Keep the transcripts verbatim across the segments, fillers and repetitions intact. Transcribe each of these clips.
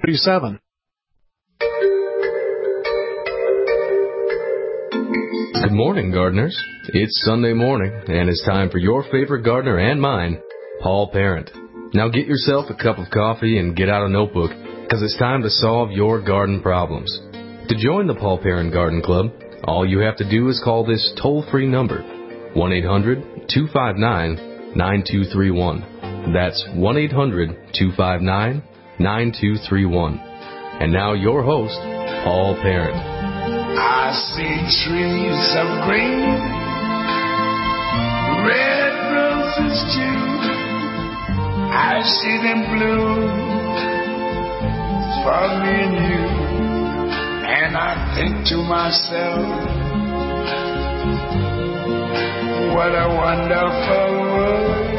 thirty-seven. Good morning, gardeners. It's Sunday morning, and it's time for your favorite gardener and mine, Paul Parent. Now get yourself a cup of coffee and get out a notebook, because it's time to solve your garden problems. To join the Paul Parent Garden Club, all you have to do is call this toll-free number, one eight hundred two five nine nine two three one. That's one eight hundred two five nine nine two three one. And now your host, Paul Parent. I see trees of green, red roses too. I see them bloom for me and you. And I think to myself, what a wonderful world.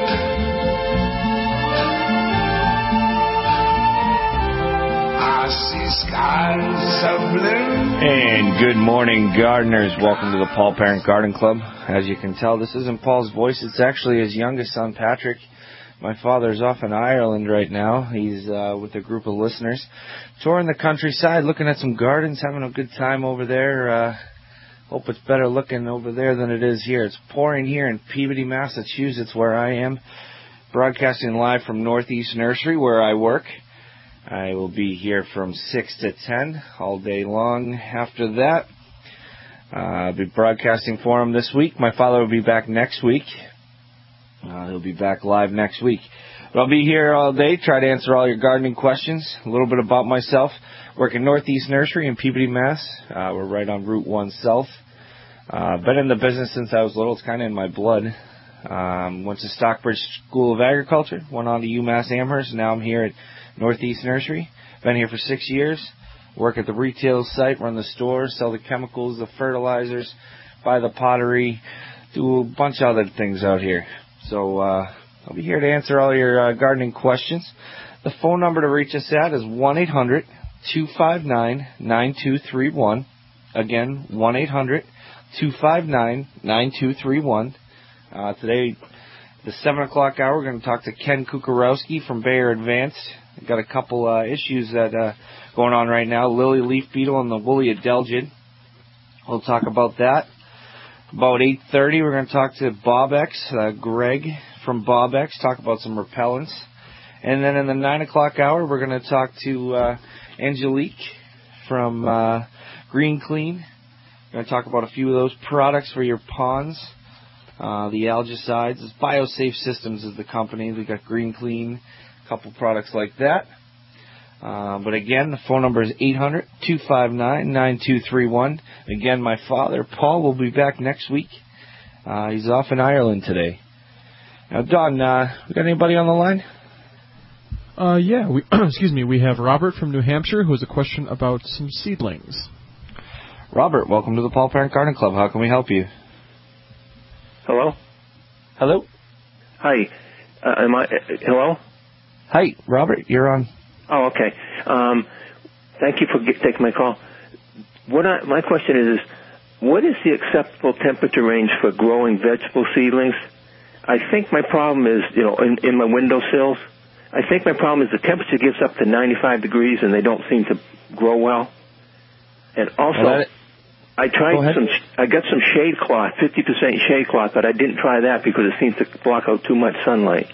I see skies of blue. And good morning, gardeners. Welcome to the Paul Parent Garden Club. As you can tell, this isn't Paul's voice. It's actually his youngest son, Patrick. My father's off in Ireland right now. He's uh, with a group of listeners, touring the countryside, looking at some gardens, having a good time over there. Uh, hope it's better looking over there than it is here. It's pouring here in Peabody, Massachusetts, where I am, broadcasting live from Northeast Nursery, where I work. I will be here from six to ten all day long. After that, uh, I'll be broadcasting for him this week. My father will be back next week. Uh, he'll be back live next week. But I'll be here all day, try to answer all your gardening questions. A little bit about myself. Work in Northeast Nursery in Peabody, Mass. Uh, we're right on Route one South. Uh, been in the business since I was little. It's kind of in my blood. Um, went to Stockbridge School of Agriculture. Went on to UMass Amherst. Now I'm here at Northeast Nursery. Been here for six years. Work at the retail site, run the stores, sell the chemicals, the fertilizers, buy the pottery, do a bunch of other things out here. So uh, I'll be here to answer all your uh, gardening questions. The phone number to reach us at is one eight hundred two five nine nine two three one. Again, one eight hundred two five nine nine two three one. Uh, today, the seven o'clock hour, we're going to talk to Ken Kukarowski from Bayer Advanced. We've got a couple uh, issues that uh, going on right now, lily leaf beetle and the woolly adelgid. We'll talk about that. About eight thirty, we're going to talk to Bobex, uh, Greg from Bobex, talk about some repellents. And then in the nine o'clock hour, we're going to talk to uh, Angelique from uh, Green Clean. We're going to talk about a few of those products for your ponds. Uh, the algicides. BioSafe Systems is the company. They got Green Clean, a couple products like that. Uh, but again, the phone number is eight hundred two five nine nine two three one. Again, my father, Paul, will be back next week. Uh, he's off in Ireland today. Now, Don, uh, we got anybody on the line? Uh, yeah, we, excuse me, we have Robert from New Hampshire who has a question about some seedlings. Robert, welcome to the Paul Parent Garden Club. How can we help you? Hello? Hello? Hi. Uh, am I, uh, hello? Hi, Robert, you're on. Oh, okay. Um, thank you for get, taking my call. What I, my question is, is, what is the acceptable temperature range for growing vegetable seedlings? I think my problem is, you know, in, in my windowsills, I think my problem is the temperature gets up to ninety-five degrees and they don't seem to grow well. And also, well, that, I tried some, I got some shade cloth, fifty percent shade cloth, but I didn't try that because it seems to block out too much sunlight.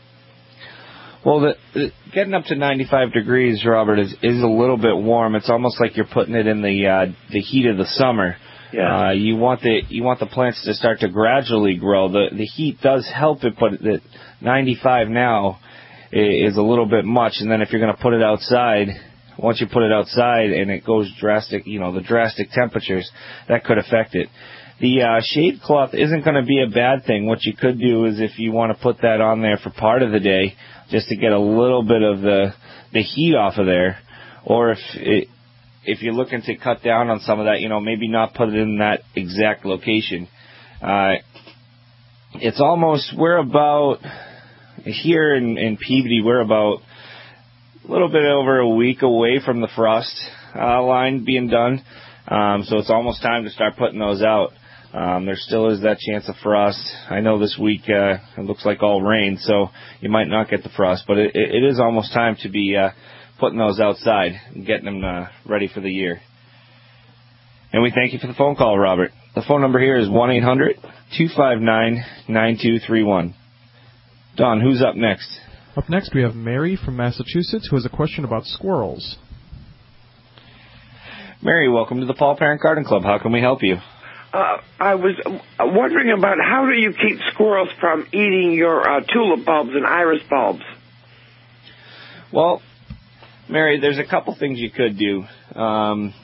Well, the, the, getting up to ninety-five degrees, Robert, is, is a little bit warm. It's almost like you're putting it in the uh, the heat of the summer. Yeah. Uh, you want the you want the plants to start to gradually grow. The the heat does help it, but the ninety-five now is a little bit much. And then if you're going to put it outside, once you put it outside and it goes drastic, you know, the drastic temperatures, that could affect it. The uh, shade cloth isn't going to be a bad thing. What you could do is if you want to put that on there for part of the day, just to get a little bit of the the heat off of there, or if it, if you're looking to cut down on some of that, you know, maybe not put it in that exact location. Uh, it's almost, we're about, here in, in Peabody, we're about a little bit over a week away from the frost uh, line being done. Um, so it's almost time to start putting those out. Um, there still is that chance of frost. I know this week uh, it looks like all rain, so you might not get the frost, but it, it is almost time to be uh, putting those outside and getting them uh, ready for the year. And we thank you for the phone call, Robert. The phone number here is one eight hundred two five nine nine two three one. Don, who's up next? Up next, we have Mary from Massachusetts, who has a question about squirrels. Mary, welcome to the Paul Parent Garden Club. How can we help you? Uh, I was wondering about how do you keep squirrels from eating your uh, tulip bulbs and iris bulbs? Well, Mary, there's a couple things you could do. Um,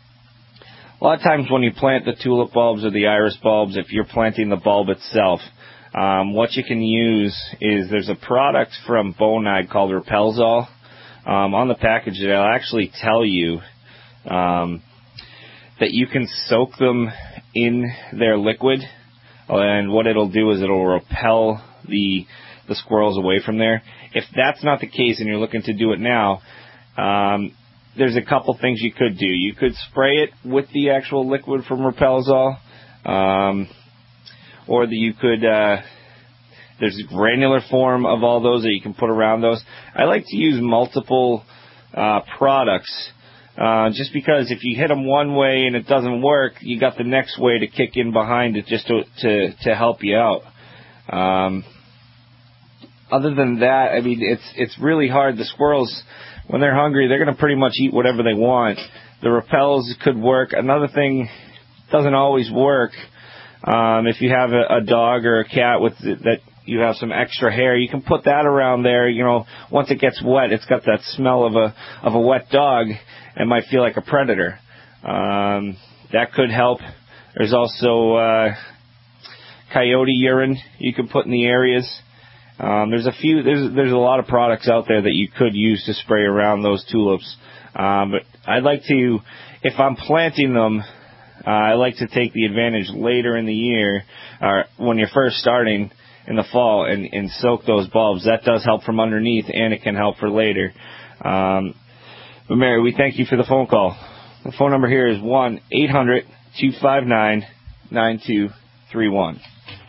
a lot of times when you plant the tulip bulbs or the iris bulbs, if you're planting the bulb itself, um, what you can use is there's a product from Bonide called Repelzol. Um, on the package, it'll actually tell you um, that you can soak them in their liquid, and what it'll do is it'll repel the the squirrels away from there. If that's not the case and you're looking to do it now, um, there's a couple things you could do. You could spray it with the actual liquid from Repelzol, um, or the, you could, uh, there's a granular form of all those that you can put around those. I like to use multiple uh, products, uh, just because if you hit them one way and it doesn't work, you got the next way to kick in behind it just to to, to help you out. Um, other than that, I mean, it's it's really hard. The squirrels, when they're hungry, they're going to pretty much eat whatever they want. The repels could work. Another thing doesn't always work. Um, if you have a, a dog or a cat with that you have some extra hair, you can put that around there. You know, once it gets wet, it's got that smell of a of a wet dog and might feel like a predator. Um, that could help. There's also uh, coyote urine you can put in the areas. Um, there's a few. There's there's a lot of products out there that you could use to spray around those tulips. Um, but I'd like to, if I'm planting them, uh, I like to take the advantage later in the year, or when you're first starting in the fall, and, and soak those bulbs. That does help from underneath, and it can help for later. Um, but Mary, we thank you for the phone call. The phone number here is one eight hundred two five nine nine two three one.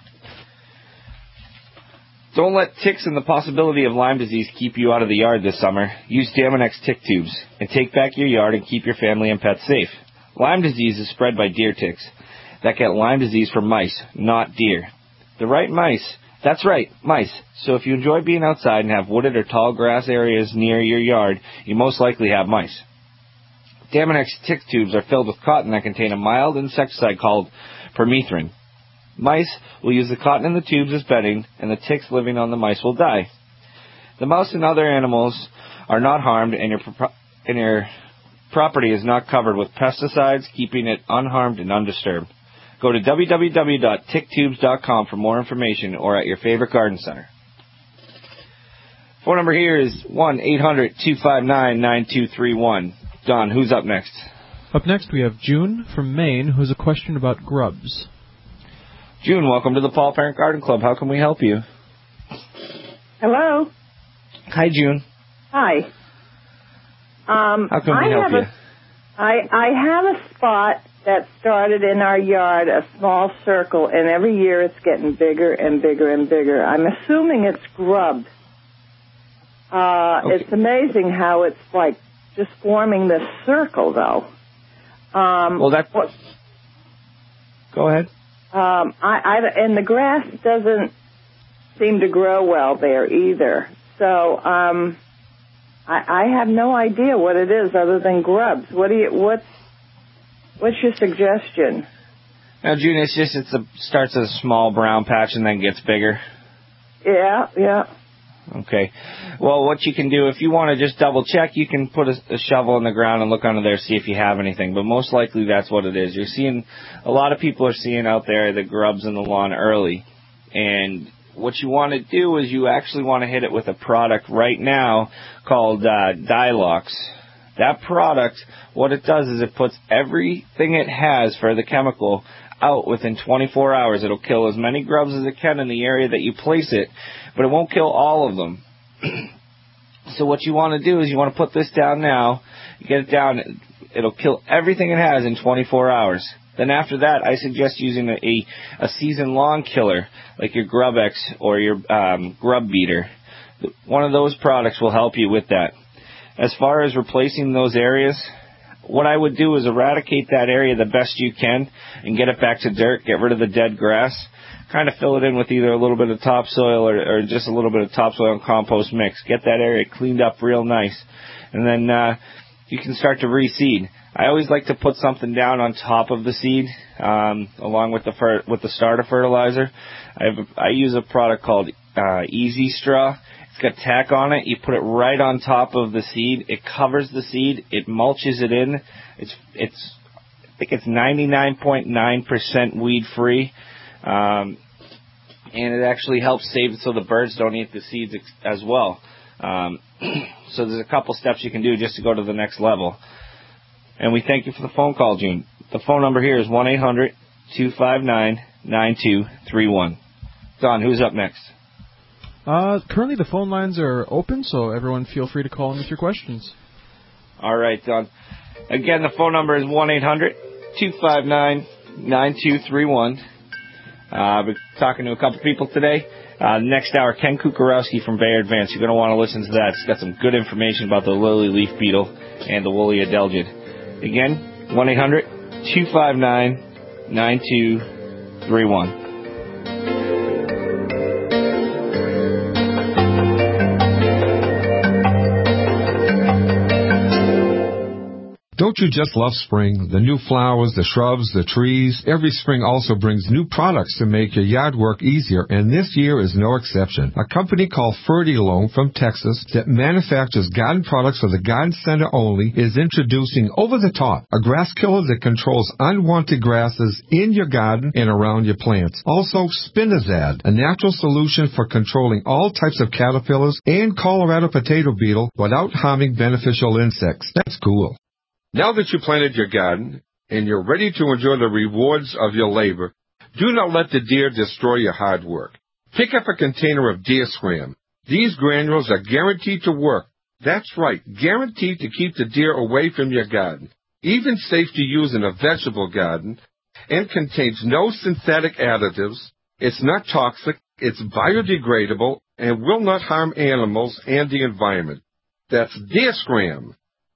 Don't let ticks and the possibility of Lyme disease keep you out of the yard this summer. Use Daminex tick tubes and take back your yard and keep your family and pets safe. Lyme disease is spread by deer ticks that get Lyme disease from mice, not deer. The right mice, that's right, mice. So if you enjoy being outside and have wooded or tall grass areas near your yard, you most likely have mice. Daminex tick tubes are filled with cotton that contain a mild insecticide called permethrin. Mice will use the cotton in the tubes as bedding, and the ticks living on the mice will die. The mouse and other animals are not harmed, and your, pro- and your property is not covered with pesticides, keeping it unharmed and undisturbed. Go to w w w dot tick tubes dot com for more information, or at your favorite garden center. Phone number here is one eight hundred two five nine nine two three one. Don, who's up next? Up next, we have June from Maine, who has a question about grubs. June, welcome to the Paul Parent Garden Club. How can we help you? Hello. Hi, June. Hi. Um, How can we I help have you? A, I, I have a spot that started in our yard, a small circle, and every year it's getting bigger and bigger and bigger. I'm assuming it's grub. Uh, Okay. It's amazing how it's like just forming this circle, though. Um, Well, that... what, Go ahead. Um, I, I, and the grass doesn't seem to grow well there either. So um, I, I have no idea what it is other than grubs. What do you? What's what's your suggestion? Now, June, it's just it starts as a small brown patch and then gets bigger. Yeah, yeah. Okay. Well, what you can do, if you want to just double check, you can put a, a shovel in the ground and look under there, see if you have anything. But most likely that's what it is. You're seeing, a lot of people are seeing out there the grubs in the lawn early. And what you want to do is you actually want to hit it with a product right now called uh, Dilox. That product, what it does is it puts everything it has for the chemical out within twenty-four hours. It'll kill as many grubs as it can in the area that you place it, but it won't kill all of them. So what you want to do is you want to put this down now, you get it down, it'll kill everything it has in twenty-four hours. Then after that, I suggest using a, a, a season-long killer, like your GrubX or your um, Grub Beater. One of those products will help you with that. As far as replacing those areas, what I would do is eradicate that area the best you can and get it back to dirt, get rid of the dead grass, kind of fill it in with either a little bit of topsoil or, or just a little bit of topsoil and compost mix. Get that area cleaned up real nice. And then uh, you can start to reseed. I always like to put something down on top of the seed um, along with the fer- with the starter fertilizer. I, have a, I use a product called uh, Easy Straw. It's got tack on it. You put it right on top of the seed. It covers the seed. It mulches it in. It's it's I think it's ninety-nine point nine percent weed free, um, and it actually helps save it so the birds don't eat the seeds ex- as well. Um, so there's a couple steps you can do just to go to the next level. And we thank you for the phone call, June. The phone number here is one eight hundred two five nine nine two three one. Don, who's up next? Uh, currently the phone lines are open, so everyone feel free to call in with your questions. All right, Don. Again, the phone number is one eight hundred two five nine nine two three one. Uh, we're talking to a couple people today. Uh, next hour, Ken Kukarowski from Bayer Advanced. You're going to want to listen to that. It's got some good information about the lily leaf beetle and the woolly adelgid. Again, one eight hundred two five nine nine two three one. Don't you just love spring? The new flowers, the shrubs, the trees. Every spring also brings new products to make your yard work easier, and this year is no exception. A company called Fertilome from Texas that manufactures garden products for the garden center only is introducing Over the Top, a grass killer that controls unwanted grasses in your garden and around your plants. Also, Spinazad, a natural solution for controlling all types of caterpillars and Colorado potato beetle without harming beneficial insects. That's cool. Now that you planted your garden and you're ready to enjoy the rewards of your labor, do not let the deer destroy your hard work. Pick up a container of Deer Scram. These granules are guaranteed to work. That's right, guaranteed to keep the deer away from your garden. Even safe to use in a vegetable garden, and contains no synthetic additives. It's not toxic, it's biodegradable, and will not harm animals and the environment. That's Deer Scram.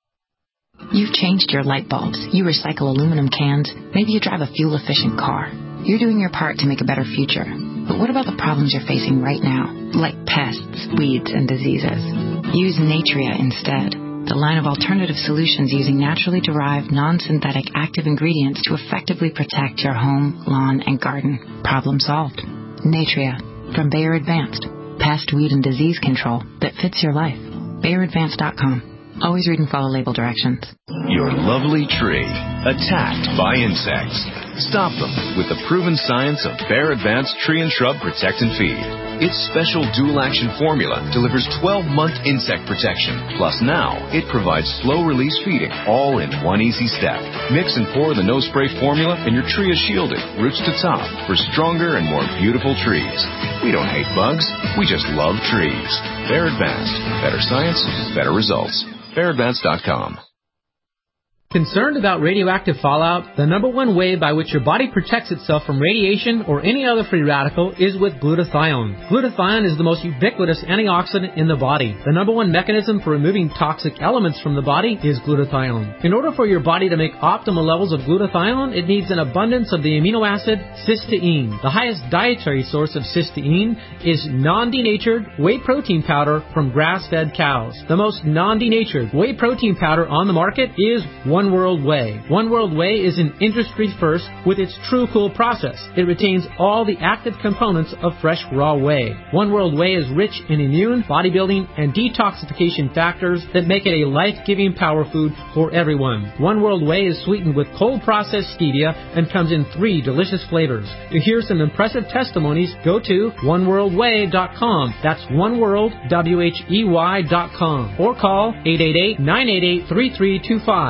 You've changed your light bulbs. You recycle aluminum cans. Maybe you drive a fuel-efficient car. You're doing your part to make a better future. But what about the problems you're facing right now, like pests, weeds, and diseases? Use Natria instead, the line of alternative solutions using naturally derived, non-synthetic active ingredients to effectively protect your home, lawn, and garden. Problem solved. Natria from Bayer Advanced. Pest, weed, and disease control that fits your life. Bayer Advanced dot com. Always read and follow label directions. Your lovely tree, attacked by insects. Stop them with the proven science of Bayer Advanced Tree and Shrub Protect and Feed. Its special dual-action formula delivers twelve-month insect protection. Plus now, it provides slow-release feeding, all in one easy step. Mix and pour the no-spray formula, and your tree is shielded, roots to top, for stronger and more beautiful trees. We don't hate bugs, we just love trees. Bayer Advanced. Better science, better results. Bayer Advanced dot com. Concerned about radioactive fallout? The number one way by which your body protects itself from radiation or any other free radical is with glutathione. Glutathione is the most ubiquitous antioxidant in the body. The number one mechanism for removing toxic elements from the body is glutathione. In order for your body to make optimal levels of glutathione, it needs an abundance of the amino acid cysteine. The highest dietary source of cysteine is non-denatured whey protein powder from grass-fed cows. The most non-denatured whey protein powder on the market is One World Whey. One World Whey is an industry first with its True Cool process. It retains all the active components of fresh raw whey. One World Whey is rich in immune, bodybuilding, and detoxification factors that make it a life-giving power food for everyone. One World Whey is sweetened with cold-processed stevia and comes in three delicious flavors. To hear some impressive testimonies, go to one world whey dot com. That's one world, W H E Y dot com. Or call eight eight eight, nine eight eight, three three two five.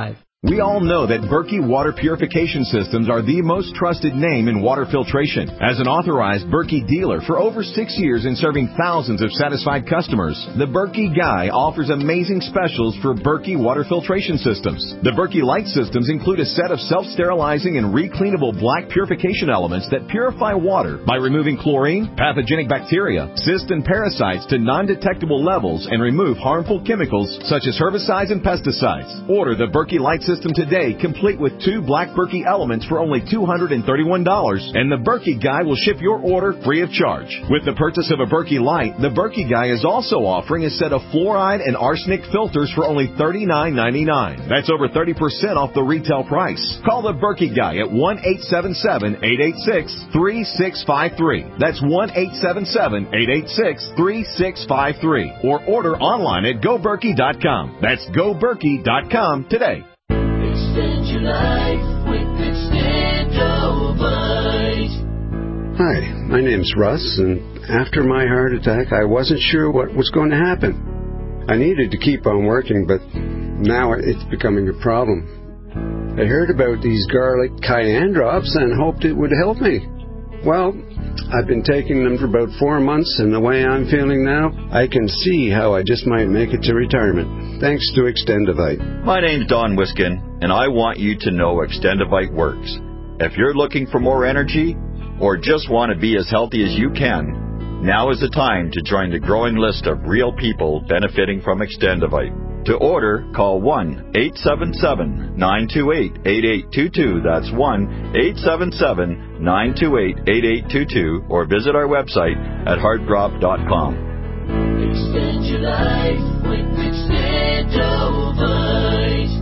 We all know that Berkey Water Purification Systems are the most trusted name in water filtration. As an authorized Berkey dealer for over six years and serving thousands of satisfied customers, the Berkey Guy offers amazing specials for Berkey Water Filtration Systems. The Berkey Light Systems include a set of self-sterilizing and recleanable black purification elements that purify water by removing chlorine, pathogenic bacteria, cysts, and parasites to non-detectable levels and remove harmful chemicals such as herbicides and pesticides. Order the Berkey Light System today, complete with two black Berkey elements for only two hundred thirty-one dollars, and the Berkey Guy will ship your order free of charge. With the purchase of a Berkey Light, the Berkey Guy is also offering a set of fluoride and arsenic filters for only thirty-nine ninety-nine. That's over thirty percent off the retail price. Call the Berkey Guy at one eight seven seven, eight eight six, three six five three. That's one eight seven seven, eight eight six, three six five three. Or order online at go berkey dot com. That's go berkey dot com today. Extend your life with Extendovite. Hi, my name's Russ, and after my heart attack, I wasn't sure what was going to happen. I needed to keep on working, but now it's becoming a problem. I heard about these garlic cayenne drops and hoped it would help me. Well, I've been taking them for about four months, and the way I'm feeling now, I can see how I just might make it to retirement. Thanks to Extendovite. My name's Don Wiskin, and I want you to know Extendovite works. If you're looking for more energy, or just want to be as healthy as you can, now is the time to join the growing list of real people benefiting from Extendovite. To order, call one eight seven seven, nine two eight, eight eight two two. That's one eight seven seven, nine two eight, eight eight two two. Or visit our website at heart drop dot com. Extend your life with Extendovite.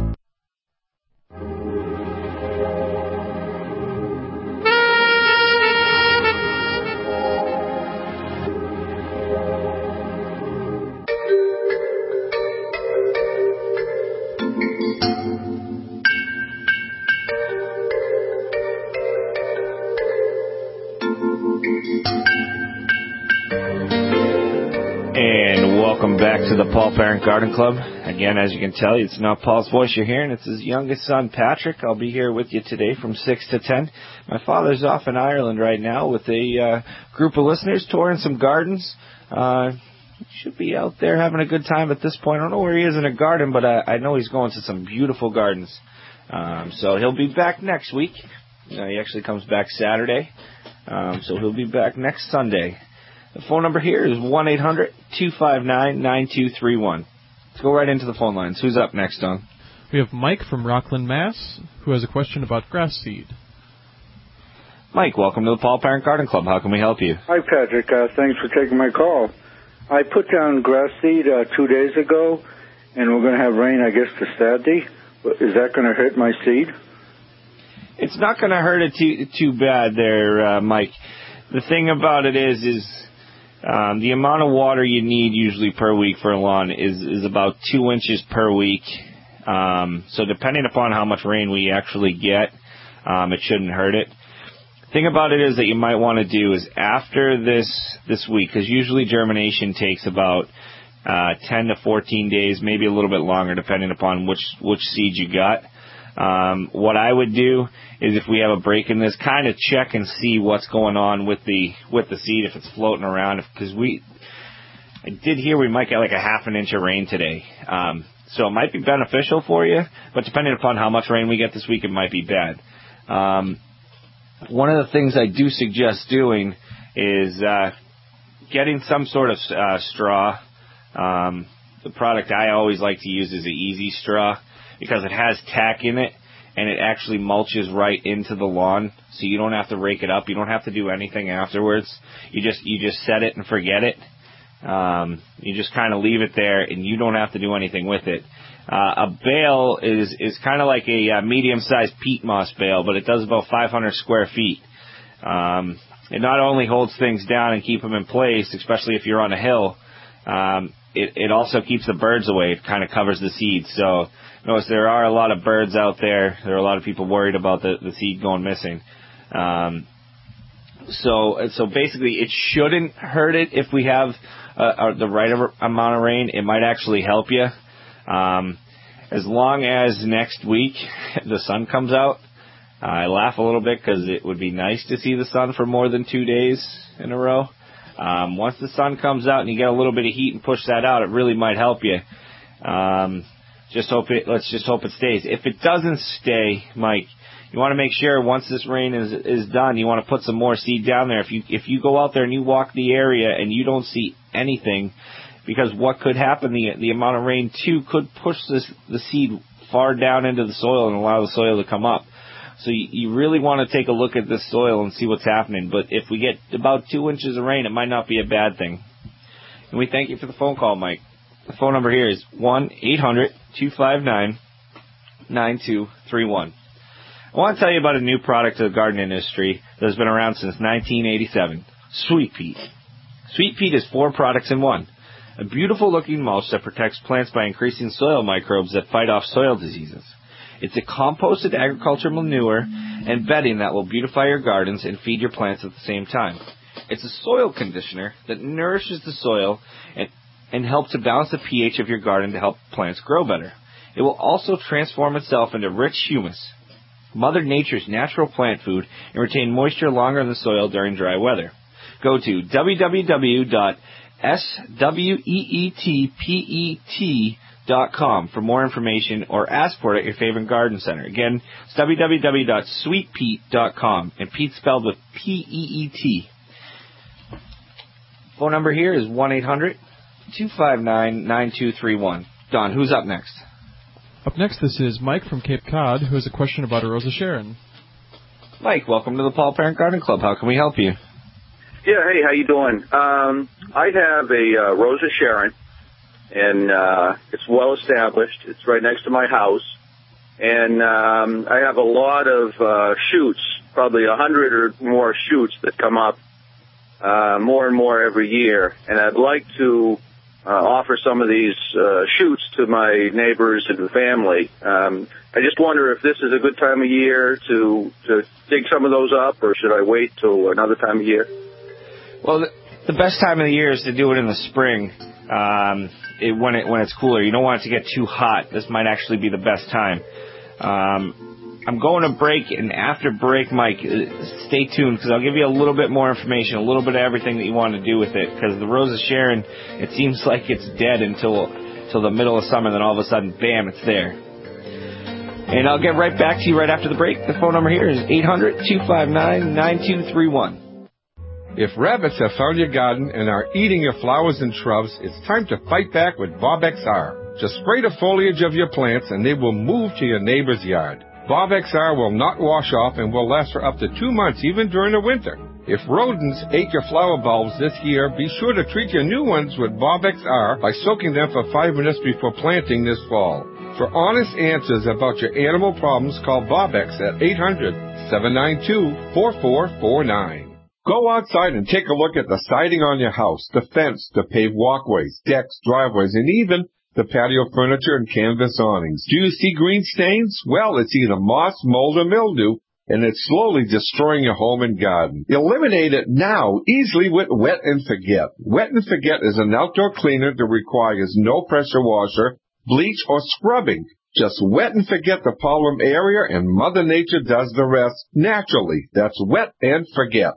And welcome back to the Paul Parent Garden Club. Again, as you can tell, it's not Paul's voice you're hearing. It's his youngest son, Patrick. I'll be here with you today from six to ten. My father's off in Ireland right now with a uh, group of listeners touring some gardens. Uh, should be out there having a good time at this point. I don't know where he is in a garden, but I, I know he's going to some beautiful gardens. Um, so he'll be back next week. Uh, he actually comes back Saturday. Um, so he'll be back next Sunday. The phone number here is one eight hundred, two five nine, nine two three one. Let's go right into the phone lines. Who's up next, Don? We have Mike from Rockland, Mass., who has a question about grass seed. Mike, welcome to the Paul Parent Garden Club. How can we help you? Hi, Patrick. Uh, thanks for taking my call. I put down grass seed uh, two days ago, and we're going to have rain, I guess, to Saturday. Is that going to hurt my seed? It's not going to hurt it too, too bad there, uh, Mike. The thing about it is, is um, the amount of water you need usually per week for a lawn is, is about two inches per week. Um, so depending upon how much rain we actually get, um, it shouldn't hurt it. Thing about it is that you might want to do is after this this week, because usually germination takes about uh, ten to fourteen days, maybe a little bit longer, depending upon which which seed you got. Um, what I would do is, if we have a break in this, kind of check and see what's going on with the with the seed, if it's floating around. Because we, I did hear we might get like a half an inch of rain today, um, so it might be beneficial for you. But depending upon how much rain we get this week, it might be bad. Um, One of the things I do suggest doing is uh, getting some sort of uh, straw. Um, the product I always like to use is the Easy Straw, because it has tack in it, and it actually mulches right into the lawn, so you don't have to rake it up. You don't have to do anything afterwards. You just you just set it and forget it. Um, you just kind of leave it there, and you don't have to do anything with it. Uh, a bale is, is kind of like a uh, medium-sized peat moss bale, but it does about five hundred square feet. Um, it not only holds things down and keep them in place, especially if you're on a hill, um, it, it also keeps the birds away. It kind of covers the seeds. So notice there are a lot of birds out there. There are a lot of people worried about the, the seed going missing. Um, so so basically, it shouldn't hurt it if we have uh, the right amount of rain. It might actually help you. Um, as long as next week the sun comes out. Uh, I laugh a little bit because it would be nice to see the sun for more than two days in a row. Um, once the sun comes out and you get a little bit of heat and push that out, it really might help you. Um, just hope it. Let's just hope it stays. If it doesn't stay, Mike, you want to make sure once this rain is is done, you want to put some more seed down there. If you if you go out there and you walk the area and you don't see anything, because what could happen, the the amount of rain too could push this the seed far down into the soil and allow the soil to come up. So you, you really want to take a look at this soil and see what's happening. But if we get about two inches of rain, it might not be a bad thing. And we thank you for the phone call, Mike. The phone number here is one eight hundred two five nine nine two three one. I want to tell you about a new product to the garden industry that has been around since nineteen eighty-seven, Sweet Peat. Sweet Peat is four products in one. A beautiful-looking mulch that protects plants by increasing soil microbes that fight off soil diseases. It's a composted agricultural manure and bedding that will beautify your gardens and feed your plants at the same time. It's a soil conditioner that nourishes the soil and, and helps to balance the pH of your garden to help plants grow better. It will also transform itself into rich humus, Mother Nature's natural plant food, and retain moisture longer in the soil during dry weather. Go to w w w dot sweetpet dot com for more information or ask for it at your favorite garden center. Again, it's w w w dot sweet peat dot com, and Pete spelled with P E E T. Phone number here is one eight hundred two five nine nine two three one. Don, who's up next? Up next, this is Mike from Cape Cod, who has a question about a Rosa Sharon. Mike, welcome to the Paul Parent Garden Club. How can we help you? Yeah, hey, how you doing? Um, I have a uh, Rosa Sharon, and uh, it's well established. It's right next to my house, and um, I have a lot of uh, shoots, probably a hundred or more shoots that come up uh, more and more every year, and I'd like to uh, offer some of these uh, shoots to my neighbors and the family. Um, I just wonder if this is a good time of year to to dig some of those up, or should I wait till another time of year? Well, the, the best time of the year is to do it in the spring. Um, It, when it when it's cooler. You don't want it to get too hot. This might actually be the best time. Um, I'm going to break, and after break, Mike, stay tuned, because I'll give you a little bit more information, a little bit of everything that you want to do with it, because the Rosa Sharon, it seems like it's dead until, until the middle of summer, then all of a sudden, bam, it's there. And I'll get right back to you right after the break. The phone number here is eight hundred two five nine nine two three one. If rabbits have found your garden and are eating your flowers and shrubs, it's time to fight back with Bob X R. Just spray the foliage of your plants and they will move to your neighbor's yard. Bob X R will not wash off and will last for up to two months, even during the winter. If rodents ate your flower bulbs this year, be sure to treat your new ones with Bob X R by soaking them for five minutes before planting this fall. For honest answers about your animal problems, call Bob X at eight hundred seven nine two four four four nine. Go outside and take a look at the siding on your house, the fence, the paved walkways, decks, driveways, and even the patio furniture and canvas awnings. Do you see green stains? Well, it's either moss, mold, or mildew, and it's slowly destroying your home and garden. Eliminate it now, easily with Wet and Forget. Wet and Forget is an outdoor cleaner that requires no pressure washer, bleach, or scrubbing. Just wet and forget the problem area, and Mother Nature does the rest naturally. That's Wet and Forget.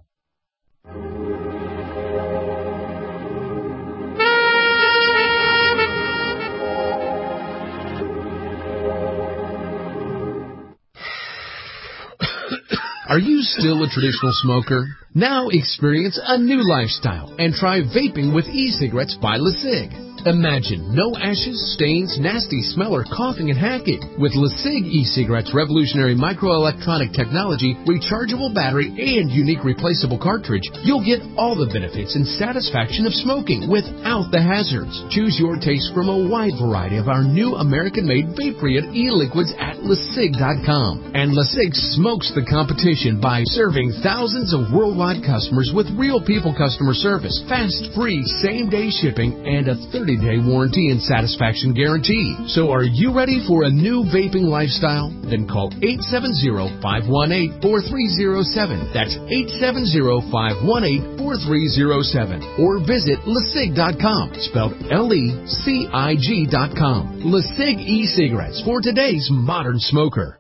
Are you still a traditional smoker? Now experience a new lifestyle and try vaping with e-cigarettes by LeSig. Imagine no ashes, stains, nasty smell, or coughing and hacking. With LeSig e-cigarettes' revolutionary microelectronic technology, rechargeable battery, and unique replaceable cartridge, you'll get all the benefits and satisfaction of smoking without the hazards. Choose your taste from a wide variety of our new American-made vape-free e-liquids at LeSig dot com. And LeSig smokes the competition by serving thousands of worldwide customers with real people customer service, fast, free, same-day shipping, and a thirty thirty-day warranty and satisfaction guarantee. So are you ready for a new vaping lifestyle? Then call eight seven zero, five one eight, four three zero seven. That's eight seven zero, five one eight, four three zero seven. Or visit lecig dot com, spelled L E C I G dot com. LeCig e-cigarettes for today's modern smoker.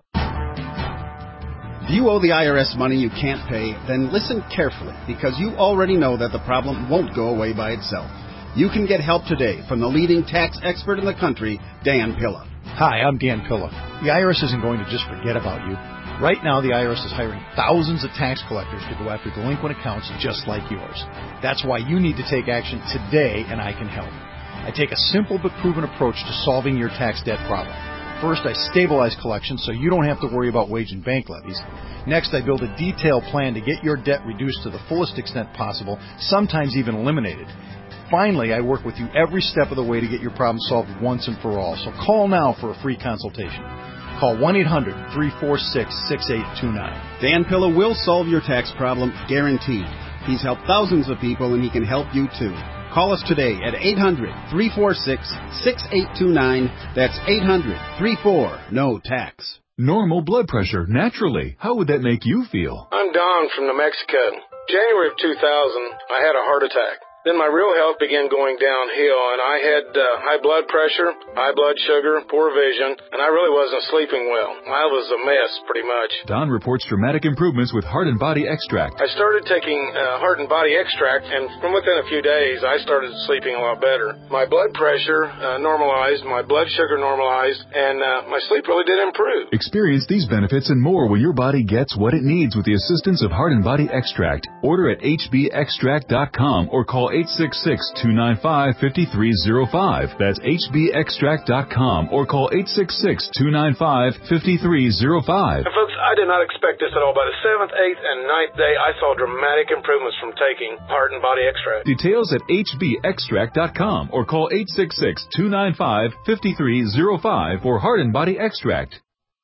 If you owe the I R S money you can't pay, then listen carefully, because you already know that the problem won't go away by itself. You can get help today from the leading tax expert in the country, Dan Pilla. Hi, I'm Dan Pilla. The I R S isn't going to just forget about you. Right now, the I R S is hiring thousands of tax collectors to go after delinquent accounts just like yours. That's why you need to take action today, and I can help. I take a simple but proven approach to solving your tax debt problem. First, I stabilize collections so you don't have to worry about wage and bank levies. Next, I build a detailed plan to get your debt reduced to the fullest extent possible, sometimes even eliminated. Finally, I work with you every step of the way to get your problem solved once and for all. So call now for a free consultation. Call one eight hundred, three four six, six eight two nine. Dan Pilla will solve your tax problem, guaranteed. He's helped thousands of people, and he can help you too. Call us today at eight hundred, three four six, six eight two nine. That's eight hundred, three four, N O T A X. Normal blood pressure, naturally. How would that make you feel? I'm Don from New Mexico. January of two thousand, I had a heart attack. Then my real health began going downhill, and I had uh, high blood pressure, high blood sugar, poor vision, and I really wasn't sleeping well. I was a mess, pretty much. Don reports dramatic improvements with Heart and Body Extract. I started taking uh, Heart and Body Extract, and from within a few days, I started sleeping a lot better. My blood pressure uh, normalized, my blood sugar normalized, and uh, my sleep really did improve. Experience these benefits and more when your body gets what it needs with the assistance of Heart and Body Extract. Order at H B extract dot com or call eight six six, two nine five, five three zero five. That's H B extract dot com or call eight six six, two nine five, five three zero five. And folks, I did not expect this at all. By the seventh, eighth, and ninth day, I saw dramatic improvements from taking Heart and Body Extract. Details at H B extract dot com or call eight six six, two nine five, five three zero five for Heart and Body Extract.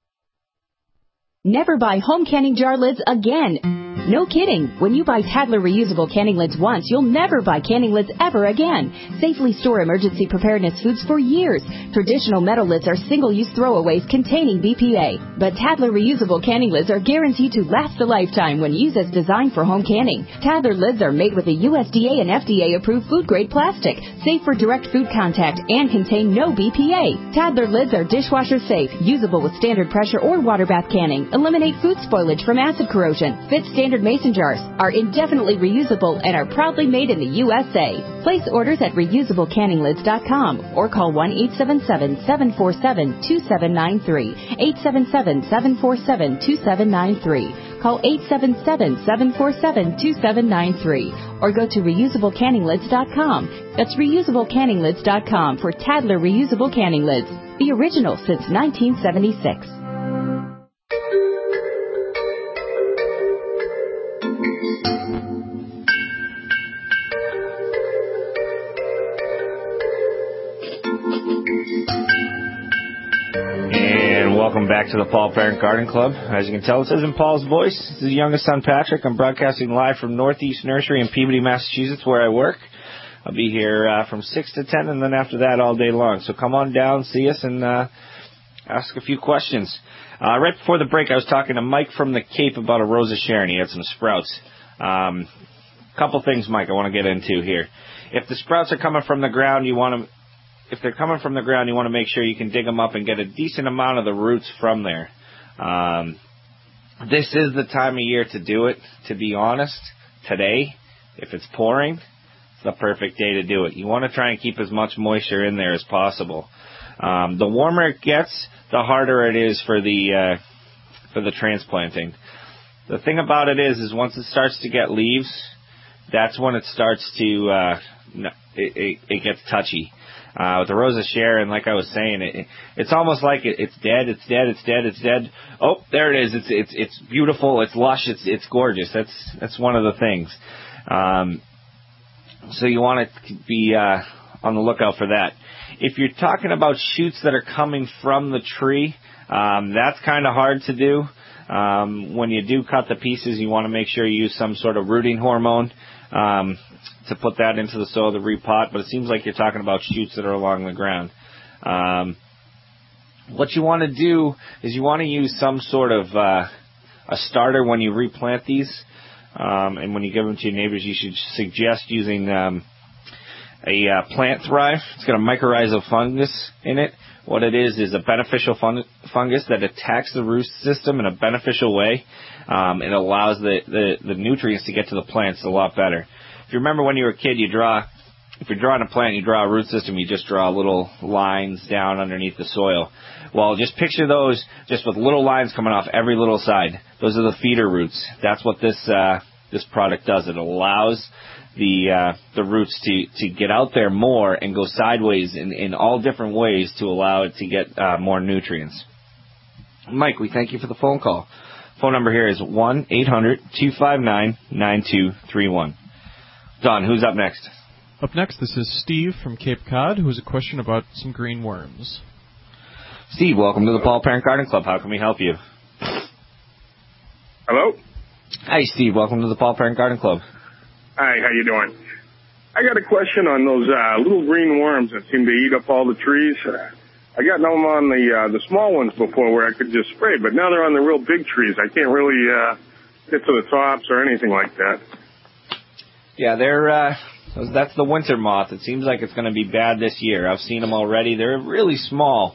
Never buy home canning jar lids again. No kidding. When you buy Tadler reusable canning lids once, you'll never buy canning lids ever again. Safely store emergency preparedness foods for years. Traditional metal lids are single-use throwaways containing B P A. But Tadler reusable canning lids are guaranteed to last a lifetime when used as designed for home canning. Tadler lids are made with a U S D A and F D A-approved food-grade plastic, safe for direct food contact, and contain no B P A. Tadler lids are dishwasher safe, usable with standard pressure or water bath canning, eliminate food spoilage from acid corrosion, fit standard mason jars, are indefinitely reusable, and are proudly made in the U S A. Place orders at reusable canning lids dot com or call one eight seven seven, seven four seven, two seven nine three, eight seven seven, seven four seven, two seven nine three. Call eight seven seven, seven four seven, two seven nine three or go to reusable canning lids dot com. That's reusable canning lids dot com for Tadler reusable canning lids, the original since nineteen seventy-six. Welcome back to the Paul Parent Garden Club. As you can tell, this isn't Paul's voice. This is his youngest son, Patrick. I'm broadcasting live from Northeast Nursery in Peabody, Massachusetts, where I work. I'll be here uh, from six to ten, and then after that all day long. So come on down, see us, and uh, ask a few questions. Uh, right before the break, I was talking to Mike from the Cape about a Rosa Sharon. He had some sprouts. Um, couple things, Mike, I want to get into here. If the sprouts are coming from the ground, you want to... If they're coming from the ground, you want to make sure you can dig them up and get a decent amount of the roots from there. Um, this is the time of year to do it, to be honest. Today, if it's pouring, it's the perfect day to do it. You want to try and keep as much moisture in there as possible. Um, the warmer it gets, the harder it is for the uh, for the transplanting. The thing about it is, is once it starts to get leaves, that's when it starts to uh, it, it, it gets touchy. Uh, with the Rosa Sharon, like I was saying, it, it's almost like it, it's dead, it's dead, it's dead, it's dead. Oh, there it is. It's it's it's beautiful, it's lush, it's it's gorgeous. That's that's one of the things. Um, so you want to be uh, on the lookout for that. If you're talking about shoots that are coming from the tree, um, that's kind of hard to do. Um, when you do cut the pieces, you want to make sure you use some sort of rooting hormone. Um, to put that into the soil to repot, but it seems like you're talking about shoots that are along the ground. Um, what you want to do is you want to use some sort of uh, a starter when you replant these, um, and when you give them to your neighbors, you should suggest using um, a uh, Plant Thrive. It's got a mycorrhizal fungus in it. What it is is a beneficial fun- fungus that attacks the root system in a beneficial way. Um, it allows the, the, the nutrients to get to the plants a lot better. If you remember when you were a kid, you draw, if you're drawing a plant, you draw a root system, you just draw little lines down underneath the soil. Well, just picture those just with little lines coming off every little side. Those are the feeder roots. That's what this uh, this product does. It allows the uh, the roots to, to get out there more and go sideways in, in all different ways to allow it to get uh, more nutrients. Mike, we thank you for the phone call. Phone number here is one eight hundred two five nine nine two three one. Don, who's up next? Up next, this is Steve from Cape Cod, who has a question about some green worms. Steve, welcome to the Paul Parent Garden Club. How can we help you? Hello? Hi, Steve. Welcome to the Paul Parent Garden Club. Hi, how you doing? I got a question on those uh, little green worms that seem to eat up all the trees. Uh, I got them on the uh, the small ones before where I could just spray, but now they're on the real big trees. I can't really uh, get to the tops or anything like that. Yeah, they're uh, that's the winter moth. It seems like it's going to be bad this year. I've seen them already. They're really small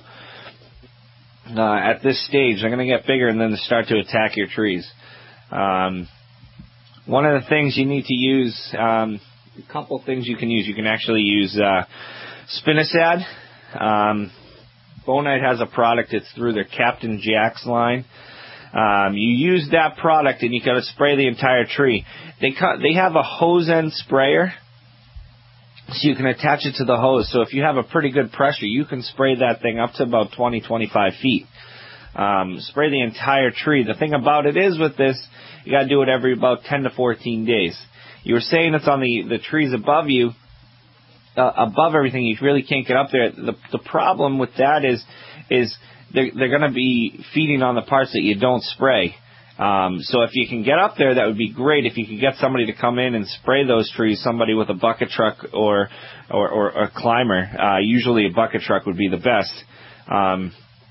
uh, at this stage. They're going to get bigger and then they start to attack your trees. Um, one of the things you need to use, um, a couple things you can use. You can actually use uh, Spinosad. Um, Bonide has a product. It's through their Captain Jack's line. Um, you use that product and you got to spray the entire tree. They cut, they have a hose end sprayer, so you can attach it to the hose. So if you have a pretty good pressure, you can spray that thing up to about twenty, twenty-five feet. Um, spray the entire tree. The thing about it is with this, you got to do it every about ten to fourteen days. You were saying it's on the, the trees above you, uh, above everything. You really can't get up there. The the problem with that is is they're, they're going to be feeding on the parts that you don't spray. Um, so if you can get up there, that would be great. If you could get somebody to come in and spray those trees, somebody with a bucket truck or or, or, or a climber, uh, usually a bucket truck would be the best. Um,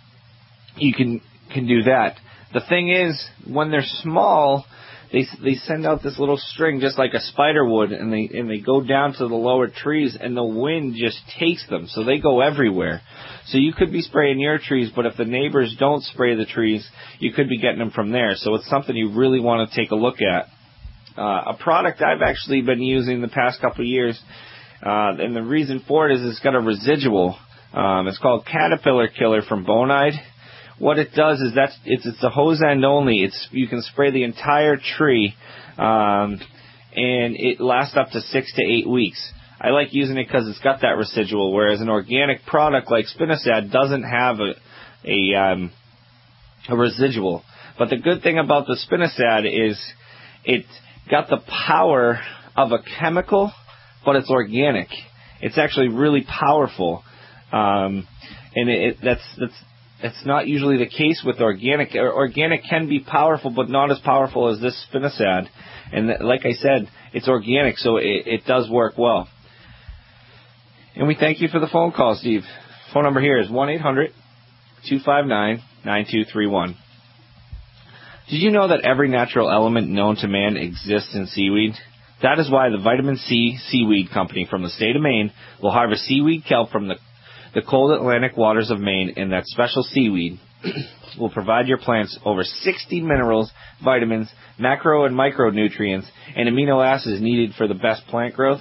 you can can do that. The thing is, when they're small, they they send out this little string just like a spider would, and they and they go down to the lower trees, and the wind just takes them, so they go everywhere. So you could be spraying your trees, but if the neighbors don't spray the trees, you could be getting them from there. So it's something you really want to take a look at. Uh, a product I've actually been using the past couple of years, uh, and the reason for it is it's got a residual. Um, it's called Caterpillar Killer from Bonide. What it does is that's it's it's a hose end only. It's you can spray the entire tree, um, and it lasts up to six to eight weeks. I like using it because it's got that residual, whereas an organic product like Spinosad doesn't have a a, um, a residual. But the good thing about the Spinosad is it got the power of a chemical, but it's organic. It's actually really powerful, um, and it, it, that's that's. It's not usually the case with organic. Organic can be powerful, but not as powerful as this Spinosad. And th- like I said, it's organic, so it, it does work well. And we thank you for the phone call, Steve. Phone number here is one eight hundred two five nine nine two three one. Did you know that every natural element known to man exists in seaweed? That is why the Vitamin C Seaweed Company from the state of Maine will harvest seaweed kelp from the The cold Atlantic waters of Maine, and that special seaweed will provide your plants over sixty minerals, vitamins, macro and micronutrients, and amino acids needed for the best plant growth.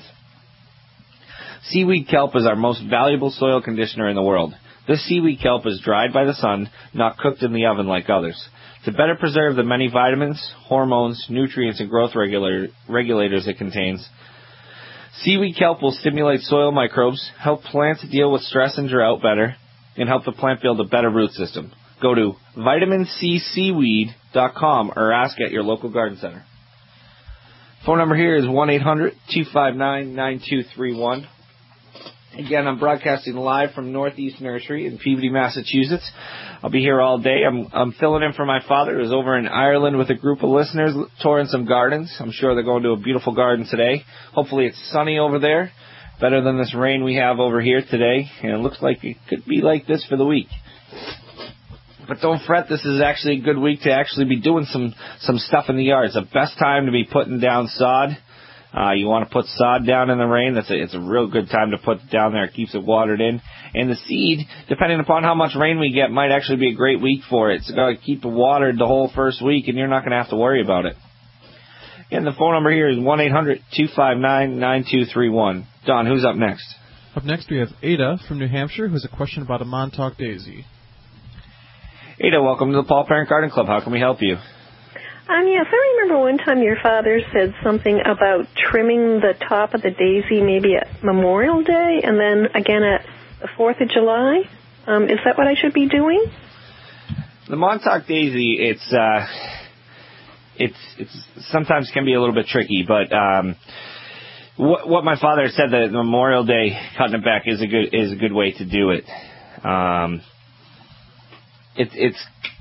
Seaweed kelp is our most valuable soil conditioner in the world. This seaweed kelp is dried by the sun, not cooked in the oven like others. To better preserve the many vitamins, hormones, nutrients, and growth regulator, regulators it contains, seaweed kelp will stimulate soil microbes, help plants deal with stress and drought better, and help the plant build a better root system. Go to vitamin c seaweed dot com or ask at your local garden center. Phone number here is one eight hundred two five nine nine two three one. Again, I'm broadcasting live from Northeast Nursery in Peabody, Massachusetts. I'll be here all day. I'm, I'm filling in for my father, who's over in Ireland with a group of listeners touring some gardens. I'm sure they're going to a beautiful garden today. Hopefully it's sunny over there, better than this rain we have over here today. And it looks like it could be like this for the week. But don't fret, this is actually a good week to actually be doing some, some stuff in the yard. It's the best time to be putting down sod. Uh, you want to put sod down in the rain. That's a, it's a real good time to put it down there. It keeps it watered in. And the seed, depending upon how much rain we get, might actually be a great week for it. It's got to keep it watered the whole first week, and you're not going to have to worry about it. And the phone number here is one eight hundred two five nine nine two three one. Don, who's up next? Up next we have Ada from New Hampshire, who has a question about a Montauk daisy. Ada, welcome to the Paul Parent Garden Club. How can we help you? Um, yes, I remember one time your father said something about trimming the top of the daisy maybe at Memorial Day and then again at the fourth of July. Um, is that what I should be doing? The Montauk daisy, it's uh, it's it's sometimes can be a little bit tricky, but um, what, what my father said that Memorial Day cutting it back is a good is a good way to do it. Um, it it's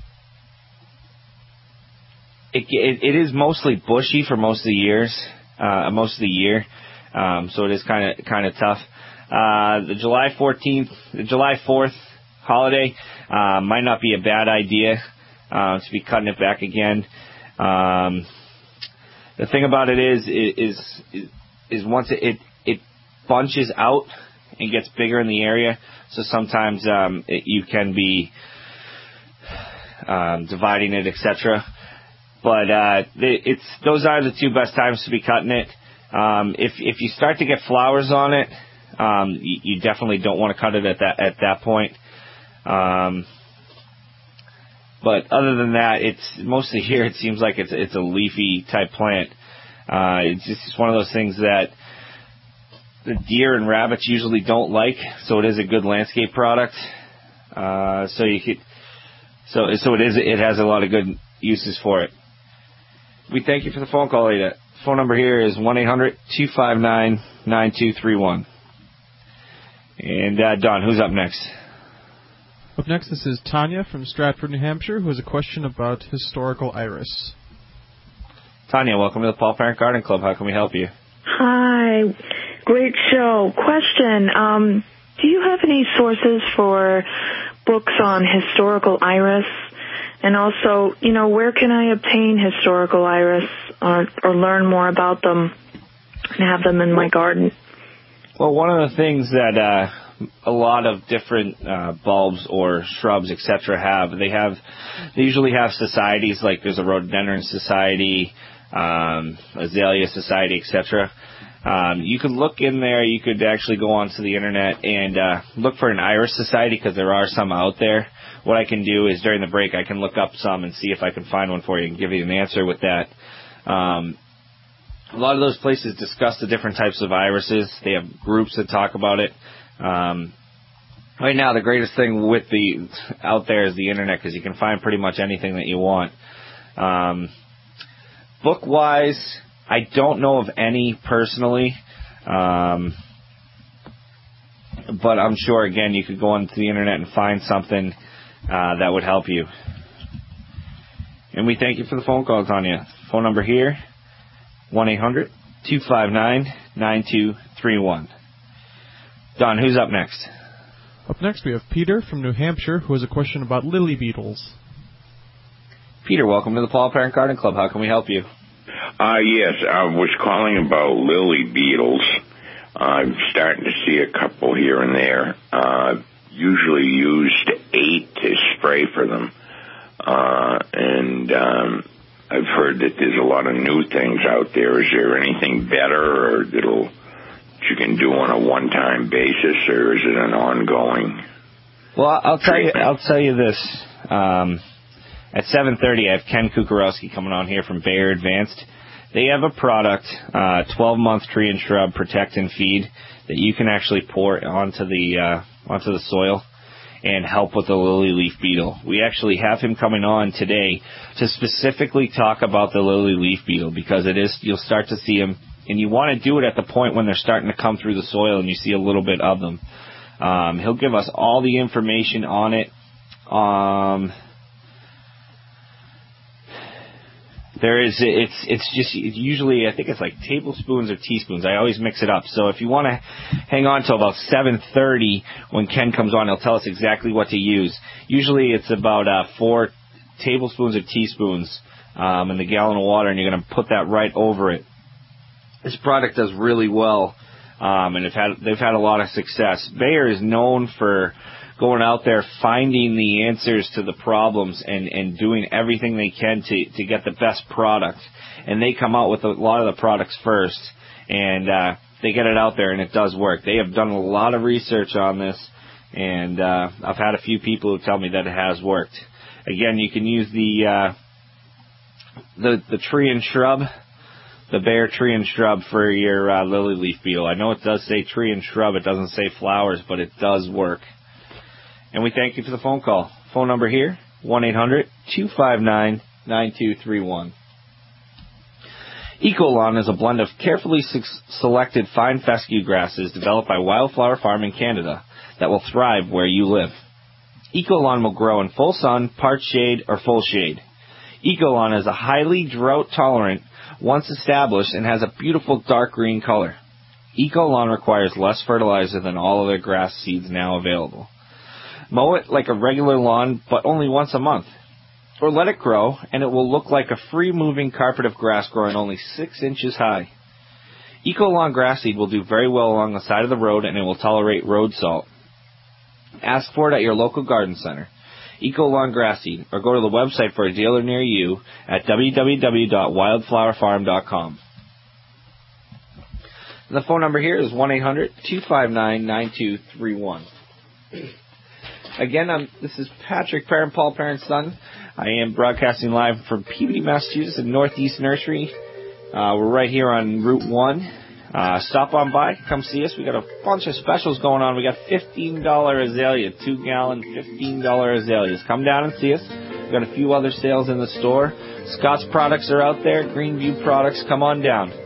It, it, it is mostly bushy for most of the years, uh, most of the year, um, so it is kind of kind of tough. Uh, the July fourteenth, the July fourth holiday uh, might not be a bad idea uh, to be cutting it back again. Um, the thing about it is, is is, is once it, it it bunches out and gets bigger in the area, so sometimes um, it, you can be um, dividing it, et cetera. But uh, it's those are the two best times to be cutting it. Um, if if you start to get flowers on it, um, you, you definitely don't want to cut it at that at that point. Um, but other than that, it's mostly here. It seems like it's it's a leafy type plant. Uh, it's just it's one of those things that the deer and rabbits usually don't like. So it is a good landscape product. Uh, so you could so so it is it has a lot of good uses for it. We thank you for the phone call, Ada. Phone number here is one eight hundred two five nine nine two three one. And, uh, Don, who's up next? Up next, this is Tanya from Stratford, New Hampshire, who has a question about historical iris. Tanya, welcome to the Paul Parent Garden Club. How can we help you? Hi. Great show. Question. Um, do you have any sources for books on historical iris? And also, you know, where can I obtain historical iris or, or learn more about them and have them in my garden? Well, one of the things that uh, a lot of different uh, bulbs or shrubs, et cetera, have, they have, they usually have societies, like there's a rhododendron society, um, azalea society, et cetera. Um, you could look in there. You could actually go onto the internet and uh, look for an iris society because there are some out there. What I can do is during the break I can look up some and see if I can find one for you and give you an answer with that. Um, a lot of those places discuss the different types of irises. They have groups that talk about it. Um, right now the greatest thing with the out there is the internet because you can find pretty much anything that you want. Um, book-wise, I don't know of any personally, um, but I'm sure, again, you could go onto the internet and find something uh, that would help you. And we thank you for the phone call, Tanya. Phone number here, one eight hundred two five nine nine two three one. Don, who's up next? Up next, we have Peter from New Hampshire, who has a question about lily beetles. Peter, welcome to the Paul Parent Garden Club. How can we help you? Uh, yes, I was calling about lily beetles. I'm starting to see a couple here and there. Uh, usually used eight to spray for them. Uh, and um, I've heard that there's a lot of new things out there. Is there anything better or that'll, that you can do on a one-time basis, or is it an ongoing? Well, I'll tell you. I'll tell you this. Um, at seven thirty, I have Ken Kukarowski coming on here from Bayer Advanced. They have a product, uh, twelve-month tree and shrub protect and feed that you can actually pour onto the uh, onto the soil and help with the lily leaf beetle. We actually have him coming on today to specifically talk about the lily leaf beetle because it is you'll start to see him And you want to do it at the point when they're starting to come through the soil and you see a little bit of them. Um, he'll give us all the information on it. Um, there is, it's, it's just, it's usually, I think it's like tablespoons or teaspoons. I always mix it up. So if you want to hang on till about seven thirty when Ken comes on, he'll tell us exactly what to use. Usually it's about uh, four tablespoons or teaspoons um, in the gallon of water, and you're going to put that right over it. This product does really well, um, and they've had, they've had a lot of success. Bayer is known for going out there, finding the answers to the problems and, and doing everything they can to, to get the best product. And they come out with a lot of the products first, and uh, they get it out there, and it does work. They have done a lot of research on this, and uh, I've had a few people who tell me that it has worked. Again, you can use the uh, the, the tree and shrub, the Bayer tree and shrub for your uh, lily leaf beetle. I know it does say tree and shrub, it doesn't say flowers, but it does work. And we thank you for the phone call. Phone number here, one eight hundred two five nine nine two three one. Ecolawn is a blend of carefully selected fine fescue grasses developed by Wildflower Farm in Canada that will thrive where you live. Ecolawn will grow in full sun, part shade, or full shade. Ecolawn is a highly drought-tolerant, once established, and has a beautiful dark green color. Ecolawn requires less fertilizer than all other grass seeds now available. Mow it like a regular lawn, but only once a month. Or let it grow, and it will look like a free-moving carpet of grass growing only six inches high. Ecolawn grass seed will do very well along the side of the road, and it will tolerate road salt. Ask for it at your local garden center. Ecolawn grass seed, or go to the website for a dealer near you at w w w dot wildflower farm dot com. The phone number here is one eight hundred two five nine nine two three one. Again, I'm, this is Patrick Parent, Paul Parent's son. I am broadcasting live from Peabody, Massachusetts, in Northeast Nursery. Uh, we're right here on Route one. Uh, stop on by, come see us. We got a bunch of specials going on. We got fifteen dollars azalea, two gallon, fifteen dollars azaleas. Come down and see us. We got a few other sales in the store. Scott's products are out there. Greenview products. Come on down.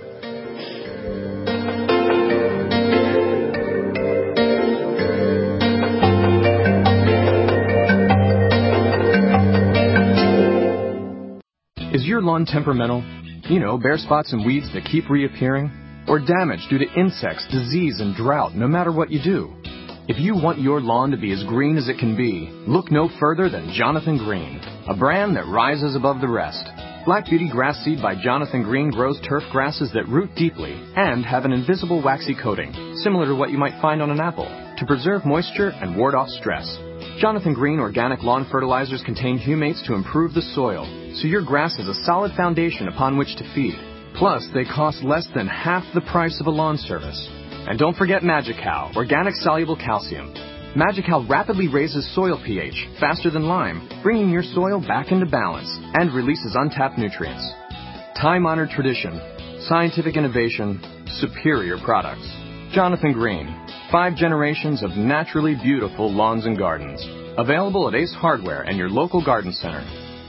Is your lawn temperamental? You know, bare spots and weeds that keep reappearing? Or damage due to insects, disease, and drought, no matter what you do? If you want your lawn to be as green as it can be, look no further than Jonathan Green, a brand that rises above the rest. Black Beauty Grass Seed by Jonathan Green grows turf grasses that root deeply and have an invisible waxy coating, similar to what you might find on an apple, to preserve moisture and ward off stress. Jonathan Green organic lawn fertilizers contain humates to improve the soil, so your grass has a solid foundation upon which to feed. Plus, they cost less than half the price of a lawn service. And don't forget Magical, organic soluble calcium. Magical rapidly raises soil pH faster than lime, bringing your soil back into balance and releases untapped nutrients. Time-honored tradition, scientific innovation, superior products. Jonathan Green, five generations of naturally beautiful lawns and gardens. Available at Ace Hardware and your local garden center.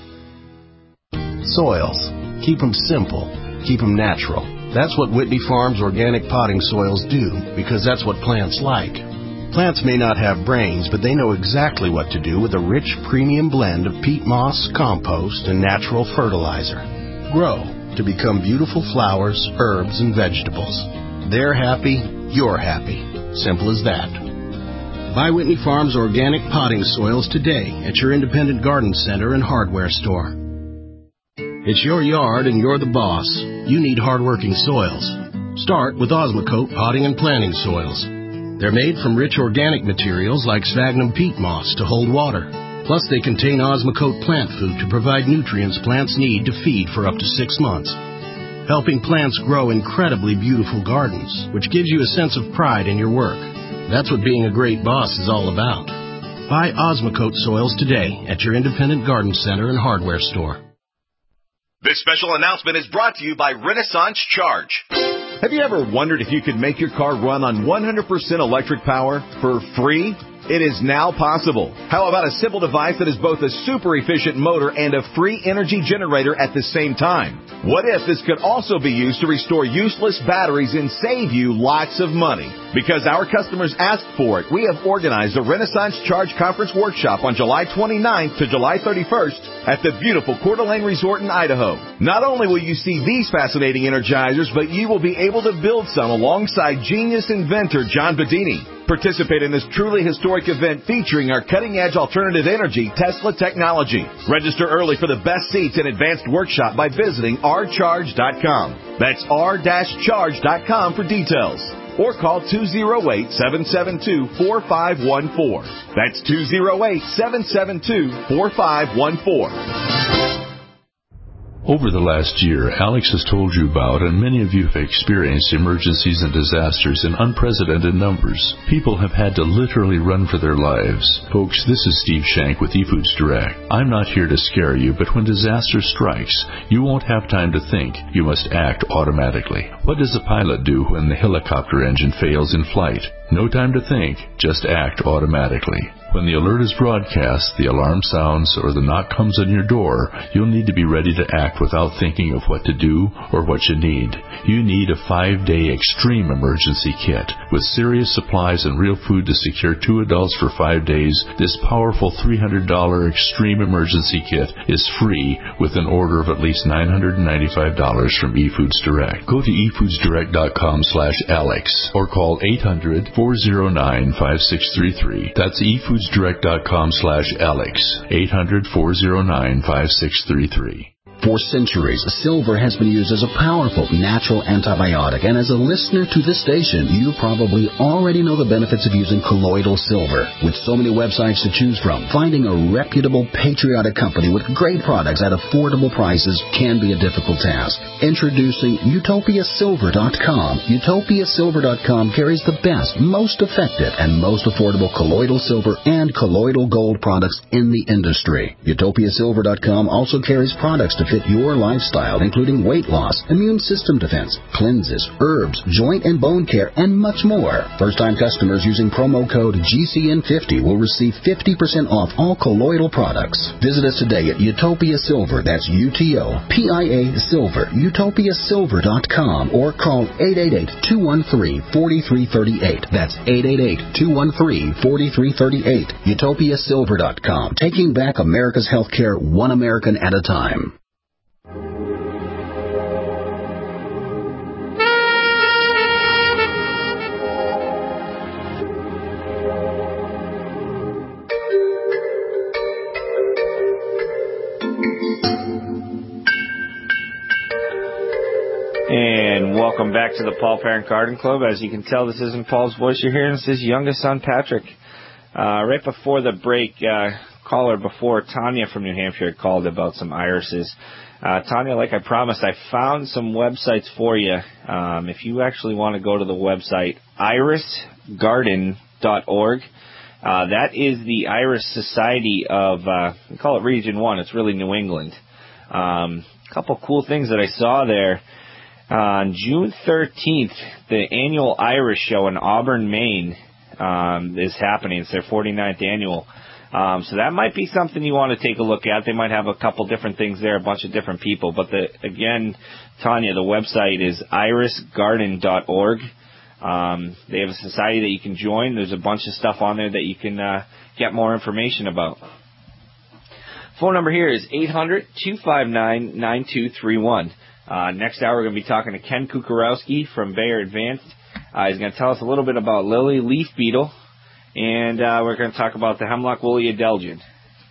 Soils. Keep them simple. Keep them natural. That's what Whitney Farms organic potting soils do, because that's what plants like. Plants may not have brains, but they know exactly what to do with a rich premium blend of peat moss, compost, and natural fertilizer. Grow to become beautiful flowers, herbs, and vegetables. They're happy, you're happy. Simple as that. Buy Whitney Farms organic potting soils today at your independent garden center and hardware store. It's your yard and you're the boss. You need hardworking soils. Start with Osmocote potting and planting soils. They're made from rich organic materials like sphagnum peat moss to hold water. Plus, they contain Osmocote plant food to provide nutrients plants need to feed for up to six months. Helping plants grow incredibly beautiful gardens, which gives you a sense of pride in your work. That's what being a great boss is all about. Buy Osmocote soils today at your independent garden center and hardware store. This special announcement is brought to you by Renaissance Charge. Have you ever wondered if you could make your car run on one hundred percent electric power for free? It is now possible. How about a simple device that is both a super efficient motor and a free energy generator at the same time? What if this could also be used to restore useless batteries and save you lots of money? Because our customers asked for it, we have organized a Renaissance Charge Conference workshop on July twenty-ninth to July thirty-first at the beautiful Coeur d'Alene Resort in Idaho. Not only will you see these fascinating energizers, but you will be able to build some alongside genius inventor John Bedini. Participate in this truly historic event featuring our cutting-edge alternative energy Tesla technology. Register early for the best seats and advanced workshop by visiting r charge dot com. That's r dash charge dot com for details. Or call two oh eight, seven seven two, four five one four. That's two oh eight, seven seven two, four five one four. Over the last year, Alex has told you about, and many of you have experienced, emergencies and disasters in unprecedented numbers. People have had to literally run for their lives. Folks, this is Steve Shank with eFoods Direct. I'm not here to scare you, but when disaster strikes, you won't have time to think. You must act automatically. What does a pilot do when the helicopter engine fails in flight? No time to think, just act automatically. When the alert is broadcast, the alarm sounds, or the knock comes on your door, you'll need to be ready to act without thinking of what to do or what you need. You need a five-day extreme emergency kit. With serious supplies and real food to secure two adults for five days, this powerful three hundred dollars extreme emergency kit is free with an order of at least nine hundred ninety-five dollars from eFoods Direct. Go to e foods direct dot com slash alex or call eight hundred, four oh nine, five six three three. That's eFoods direct dot com slash alex, eight hundred, four oh nine, five six three three. For centuries, silver has been used as a powerful natural antibiotic, and as a listener to this station, you probably already know the benefits of using colloidal silver. With so many websites to choose from, finding a reputable, patriotic company with great products at affordable prices can be a difficult task. Introducing Utopia Silver dot com. Utopia Silver dot com carries the best, most effective, and most affordable colloidal silver and colloidal gold products in the industry. Utopia Silver dot com also carries products to fit your lifestyle, including weight loss, immune system defense, cleanses, herbs, joint and bone care, and much more. First-time customers using promo code G C N fifty will receive fifty percent off all colloidal products. Visit us today at Utopia Silver, that's U T O P I A Silver, Utopia Silver dot com, or call eight eight eight, two one three, four three three eight. That's eight eight eight, two one three, four three three eight. Utopia Silver dot com, taking back America's healthcare one American at a time. And welcome back to the Paul Parent Garden Club. As you can tell, this isn't Paul's voice you're hearing. This is youngest son, Patrick. Uh, right before the break, uh, caller before, Tanya from New Hampshire, called about some irises. Uh, Tanya, like I promised, I found some websites for you. Um, if you actually want to go to the website, iris garden dot org. Uh, that is the Iris Society of, uh, we call it Region one. It's really New England. Um, a couple cool things that I saw there. On June thirteenth, the annual Iris Show in Auburn, Maine, um, is happening. It's their forty-ninth annual. Um, so that might be something you want to take a look at. They might have a couple different things there, a bunch of different people. But the, again, Tanya, the website is iris garden dot org. Um, they have a society that you can join. There's a bunch of stuff on there that you can uh, get more information about. Phone number here is eight hundred, two five nine, nine two three one. Uh, next hour, we're going to be talking to Ken Kukarowski from Bayer Advanced. Uh, he's going to tell us a little bit about lily leaf beetle, and uh, we're going to talk about the hemlock woolly adelgid.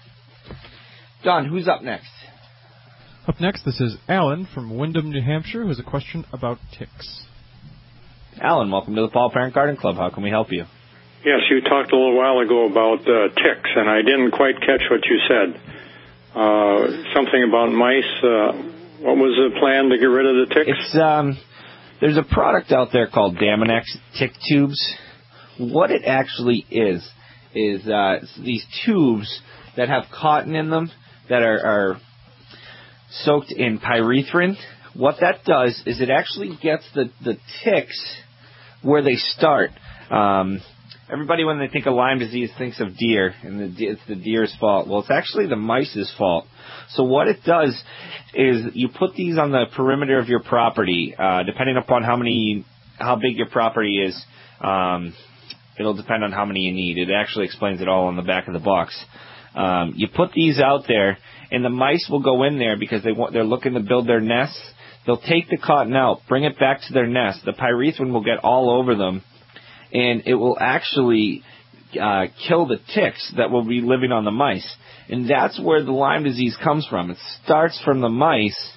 Don, who's up next? Up next, this is Alan from Windham, New Hampshire, who has a question about ticks. Alan, welcome to the Paul Parent Garden Club. How can we help you? Yes, you talked a little while ago about uh, ticks, and I didn't quite catch what you said. Uh, something about mice. Uh, what was the plan to get rid of the ticks? It's um, there's a product out there called Daminex Tick Tubes. What it actually is is uh, these tubes that have cotton in them that are, are soaked in pyrethrin. What that does is it actually gets the, the ticks where they start. Um, everybody, when they think of Lyme disease, thinks of deer, and the, it's the deer's fault. Well, it's actually the mice's fault. So what it does is you put these on the perimeter of your property, uh, depending upon how many, how big your property is. Um, it'll depend on how many you need. It actually explains it all on the back of the box. Um, you put these out there, and the mice will go in there because they want, they're looking to build their nests. They'll take the cotton out, bring it back to their nest. The pyrethrin will get all over them, and it will actually uh, kill the ticks that will be living on the mice. And that's where the Lyme disease comes from. It starts from the mice,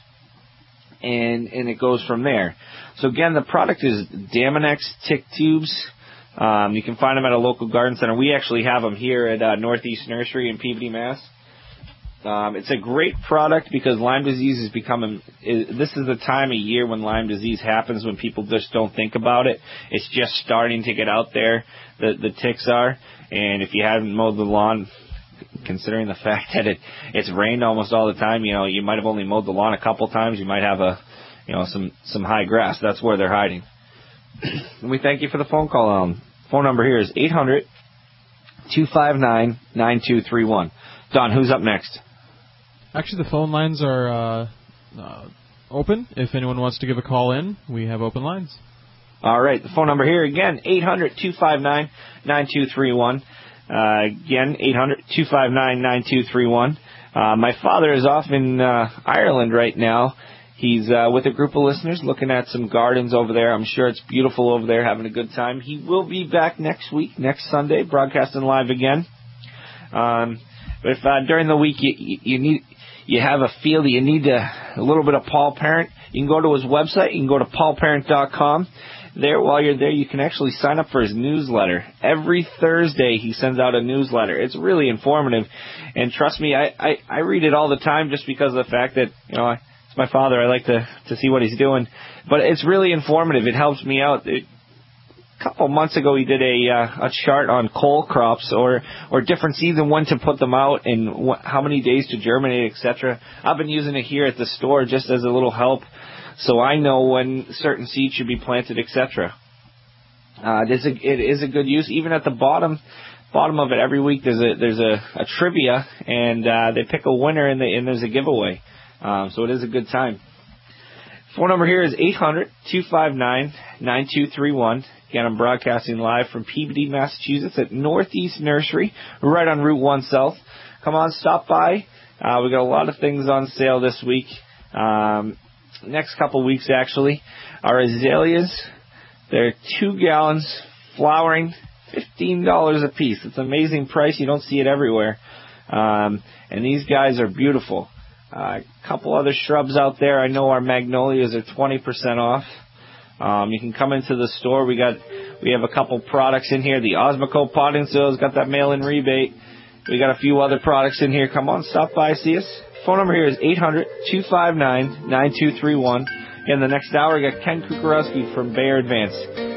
and and it goes from there. So again, the product is Daminex Tick Tubes. Um, you can find them at a local garden center. We actually have them here at uh, Northeast Nursery in Peabody, Mass. Um, it's a great product because Lyme disease is becoming, is, this is the time of year when Lyme disease happens, when people just don't think about it. It's just starting to get out there, the, the ticks are. And if you haven't mowed the lawn, considering the fact that it, it's rained almost all the time, you know, you might have only mowed the lawn a couple times. You might have a, you know, some, some high grass. That's where they're hiding. And we thank you for the phone call. Um, phone number here is eight hundred, two five nine, nine two three one. Don, who's up next? Actually, the phone lines are uh, uh, open. If anyone wants to give a call in, we have open lines. All right. The phone number here again, eight hundred, two five nine, nine two three one. Uh, again, eight hundred, two five nine, nine two three one. Uh, my father is off in uh, Ireland right now. He's uh, with a group of listeners looking at some gardens over there. I'm sure it's beautiful over there, having a good time. He will be back next week, next Sunday, broadcasting live again. Um, but if uh, during the week you, you need, you have a feel that you need a, a little bit of Paul Parent, you can go to his website. You can go to paul parent dot com. There, while you're there, you can actually sign up for his newsletter. Every Thursday, he sends out a newsletter. It's really informative, and trust me, I, I, I read it all the time just because of the fact that, you know, I, it's my father. I like to, to see what he's doing. But it's really informative. It helps me out. It, a couple of months ago, he did a uh, a chart on cole crops or, or different seeds and when to put them out and wh- how many days to germinate, et cetera. I've been using it here at the store just as a little help, so I know when certain seeds should be planted, et cetera. Uh, it is a, it is a good use. Even at the bottom bottom of it, every week there's a there's a, a trivia, and uh, they pick a winner and, the, and there's a giveaway. Um, so it is a good time. Phone number here is eight hundred, two five nine, nine two three one. Again, I'm broadcasting live from Peabody, Massachusetts at Northeast Nursery, right on Route one South. Come on, stop by. Uh, we got a lot of things on sale this week. Um, next couple weeks, actually. Our azaleas, they're two gallons, flowering, fifteen dollars a piece. It's an amazing price. You don't see it everywhere. Um, and these guys are beautiful. A uh, couple other shrubs out there. I know our magnolias are twenty percent off. Um, you can come into the store. We got, we have a couple products in here. The Osmocote potting soil's got that mail-in rebate. We got a few other products in here. Come on, stop by, see us. Phone number here is eight hundred, two five nine, nine two three one. In the next hour, we got Ken Kukarowski from Bayer Advance.